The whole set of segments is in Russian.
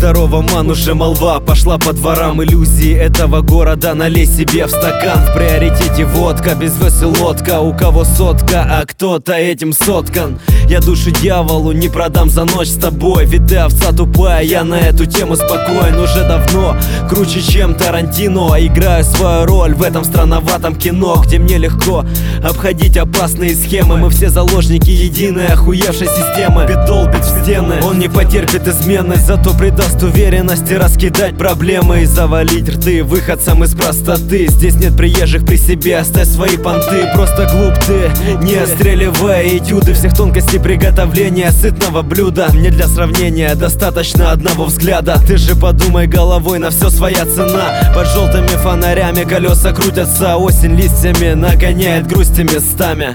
здорово, ман, уже молва пошла по дворам. Иллюзии этого города налей себе в стакан. В приоритете водка, без весел лодка. У кого сотка, а кто-то этим соткан. Я душу дьяволу не продам за ночь с тобой. Ведь ты овца тупая, я на эту тему спокоен уже давно. Круче, чем Тарантино, играю свою роль в этом странноватом кино, где мне легко обходить опасные схемы. Мы все заложники единой охуевшей системы. Бит долбит в стены, он не потерпит измены, зато придаст уверенности раскидать проблемы и завалить рты выходцам из простоты. Здесь нет приезжих при себе, оставь свои понты. Просто глуп ты, не остреливая этюды всех тонкостей приготовления сытного блюда. Мне для сравнения достаточно одного взгляда. Ты же подумай головой, на все своя цена. Под желтыми фонарями колеса крутятся. Осень листьями нагоняет грусти местами.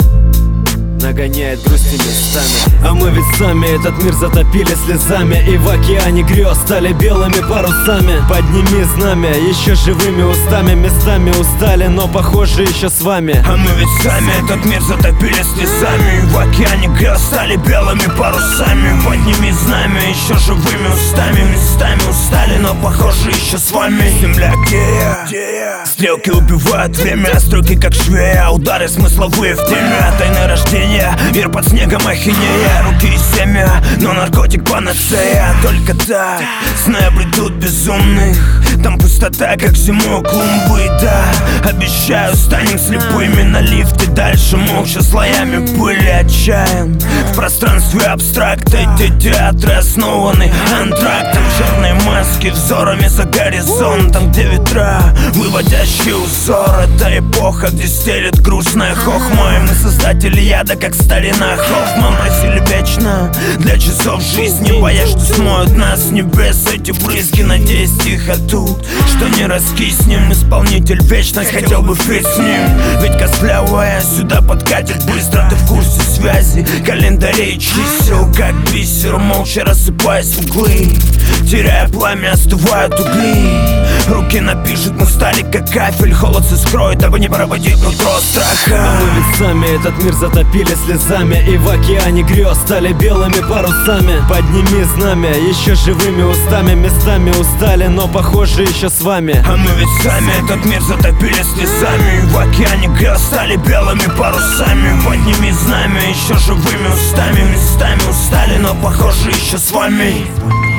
Нагоняет грусти местами. А мы ведь сами этот мир затопили слезами. И в океане грез стали белыми парусами. Подними знамя, еще живыми устами. Местами устали, но похоже еще с вами. А мы ведь сами этот мир затопили слезами. И в океане грез стали белыми парусами. Подними знамя, еще живыми устами. Местами устали, но похоже еще с вами. Земля, где я? Стрелки убивают время, строки как швея. Удары смысловые в теме, тайны рождения. Мир под снегом ахинея, руки и семя, но наркотик панацея. Только так сны обретут безумных. Там пустота, как зимой клумбы. Да, обещаю, станем слепыми на лифте. Дальше молча слоями пыли отчаян. В пространстве абстракта эти театры основаны антрактом. Черные маски взорами за горизонтом, где ветра, выводящие узор. Это эпоха, где стелет грустная хохма. И мы создатели яда, как старина Хоффман. Просили вечно для часов жизни, боясь, что смоют нас с небес эти брызги. Надеюсь, тихо тут, что не раскиснем. Исполнитель вечно хотел бы фит с ним. Ведь костлявая сюда подкатит быстро. Ты в курсе связи, календарей чисел, как бисер, молча рассыпаясь в углы. Теряя пламя, остывают угли. Руки напишут, мы стали как кафель. Холод все скроет, дабы не проводить нутро страха. А мы ведь сами этот мир затопили слезами. И в океане грез стали белыми парусами. Подними знамя, еще живыми устами. Местами устали, но похоже еще с вами. А мы ведь сами этот мир затопили слезами. И в океане грез стали белыми парусами. Подними знамя, еще живыми устами. Местами устали, но похоже еще с вами.